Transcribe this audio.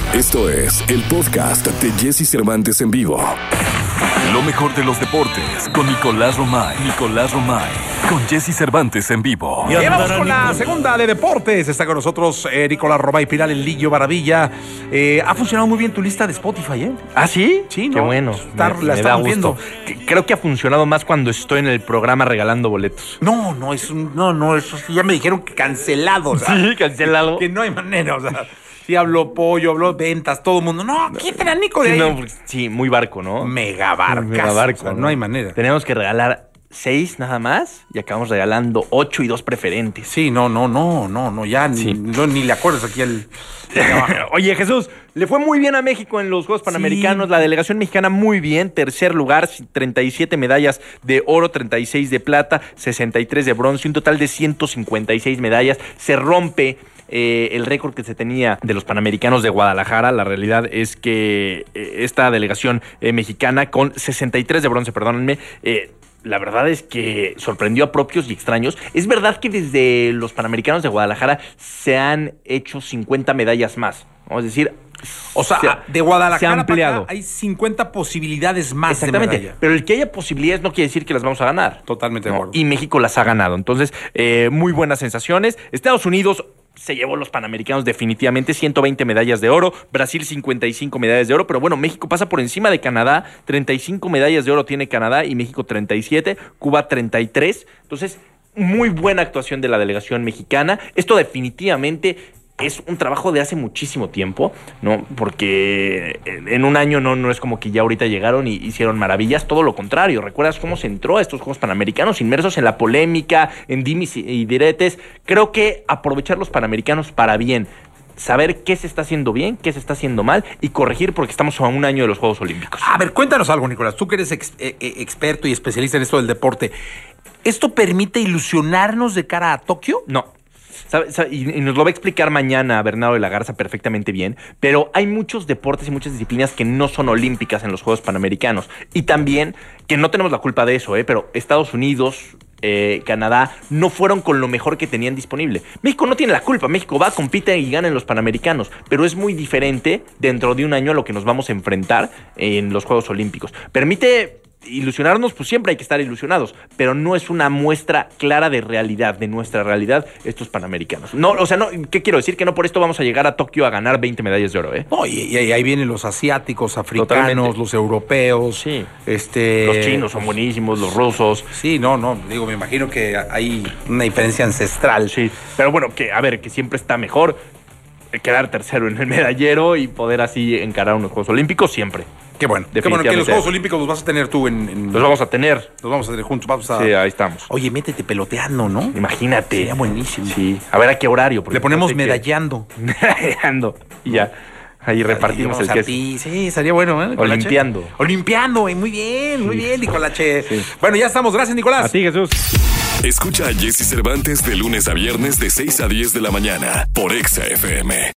Esto es el podcast de Jesse Cervantes en vivo. Lo mejor de los deportes con Nicolás Romay. Con Jesse Cervantes en vivo. Y vamos con la segunda de deportes. Está con nosotros Nicolás Romay Piral, el Lillo Maravilla. Ha funcionado muy bien tu lista de Spotify, ¿eh? ¿Ah, sí? Sí, ¿no? Qué bueno. La estamos viendo. Creo que ha funcionado más cuando estoy en el programa regalando boletos. No, eso sí, ya me dijeron que cancelado. O sea, Sí, cancelado. Que no hay manera, o sea. Sí, habló Pollo, habló ventas, todo el mundo. No, quiten a Nico de ahí. No, sí, muy barco, ¿no? Mega barco, o sea, no hay manera. Tenemos que regalar 6 nada más y acabamos regalando 8 y 2 preferentes. Sí, no, ya ni le acuerdas aquí al... Oye, Jesús, le fue muy bien a México en los Juegos Panamericanos. Sí. La delegación mexicana muy bien, tercer lugar, 37 medallas de oro, 36 de plata, 63 de bronce, un total de 156 medallas. Se rompe el récord que se tenía de los Panamericanos de Guadalajara. La realidad es que esta delegación mexicana con 63 de bronce, perdónenme, la verdad es que sorprendió a propios y extraños. Es verdad que desde los Panamericanos de Guadalajara se han hecho 50 medallas más. Vamos a decir, o sea, de Guadalajara se ha ampliado. Para acá hay 50 posibilidades más. Exactamente, de medalla. Pero el que haya posibilidades no quiere decir que las vamos a ganar. Totalmente de acuerdo. Y México las ha ganado. Entonces, muy buenas sensaciones. Estados Unidos se llevó los Panamericanos definitivamente, 120 medallas de oro, Brasil 55 medallas de oro, pero bueno, México pasa por encima de Canadá, 35 medallas de oro tiene Canadá y México 37, Cuba 33, entonces muy buena actuación de la delegación mexicana. Esto definitivamente es un trabajo de hace muchísimo tiempo, ¿no? Porque en un año no es como que ya ahorita llegaron y hicieron maravillas, todo lo contrario. ¿Recuerdas cómo se entró a estos Juegos Panamericanos? Inmersos en la polémica, en dimes y diretes. Creo que aprovechar los Panamericanos para bien, saber qué se está haciendo bien, qué se está haciendo mal y corregir porque estamos a un año de los Juegos Olímpicos. A ver, cuéntanos algo, Nicolás. Tú que eres experto y especialista en esto del deporte. ¿Esto permite ilusionarnos de cara a Tokio? No. Y nos lo va a explicar mañana Bernardo de la Garza perfectamente bien, pero hay muchos deportes y muchas disciplinas que no son olímpicas en los Juegos Panamericanos. Y también, que no tenemos la culpa de eso, pero Estados Unidos, Canadá, no fueron con lo mejor que tenían disponible. México no tiene la culpa, México va, compite y gana en los Panamericanos, pero es muy diferente dentro de un año a lo que nos vamos a enfrentar en los Juegos Olímpicos. Permite ilusionarnos, pues siempre hay que estar ilusionados, pero no es una muestra clara de realidad, de nuestra realidad, estos Panamericanos. No, o sea, no, ¿qué quiero decir? Que no por esto vamos a llegar a Tokio a ganar 20 medallas de oro, ¿eh? No, y ahí vienen los asiáticos, africanos, totalmente. Los europeos. Sí. Los chinos son buenísimos, los rusos. Sí, digo, me imagino que hay una diferencia ancestral. Sí, pero bueno, que siempre está mejor quedar tercero en el medallero y poder así encarar unos Juegos Olímpicos siempre. Qué bueno que los Juegos Olímpicos los vas a tener tú en... Los vamos a tener. Los vamos a tener juntos. Sí, ahí estamos. Oye, métete peloteando, ¿no? Imagínate. Sería buenísimo. Sí. A ver a qué horario. Le ponemos medallando. Medallando. Y ya. Ahí repartimos el queso. Sí, sería bueno, ¿eh? Olimpiando. Muy bien, Nicolache. Sí. Bueno, ya estamos. Gracias, Nicolás. A ti, Jesús. Escucha a Jesse Cervantes de lunes a viernes de 6 a 10 de la mañana por Exa FM.